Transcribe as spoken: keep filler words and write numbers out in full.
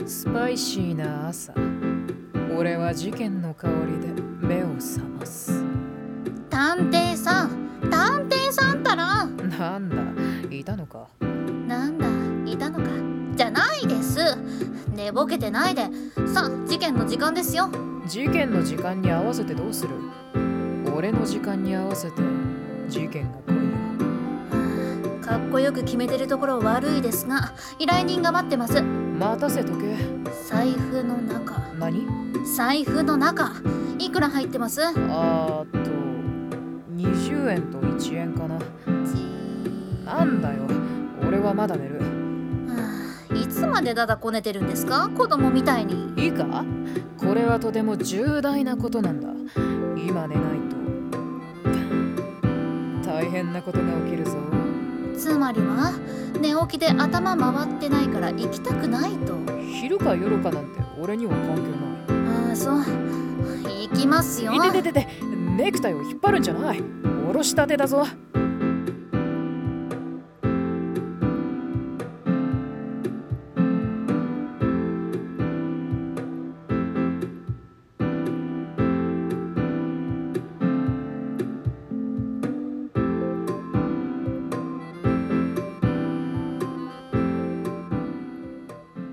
スパイシーな朝、俺は事件の香りで目を覚ます。 探偵さん、探偵さんたら。 なんだ、いたのか。 なんだ、いたのかじゃないです。寝ぼけてないで。さあ、事件の時間ですよ。 事件の時間に合わせてどうする？俺の時間に合わせて事件が来いよ。 かっこよく決めてるところ悪いですが、依頼人が待ってます。 待たせとけ。 財布の中。 何？ 財布の中いくら入ってます？ あーっとにじゅうえんといちえんかな。なんだよ、俺はまだ寝る。 いつまでだだこねてるんですか、子供みたいに。 いいか、これはとても重大なことなんだ。今寝ないと大変なことが起きるぞ。 つまりは寝起きで頭回ってないから行きたくないと。 昼か夜かなんて俺には関係ない。 ああ、そう。行きますよ。 いてててて、ネクタイを引っ張るんじゃない。おろしたてだぞ。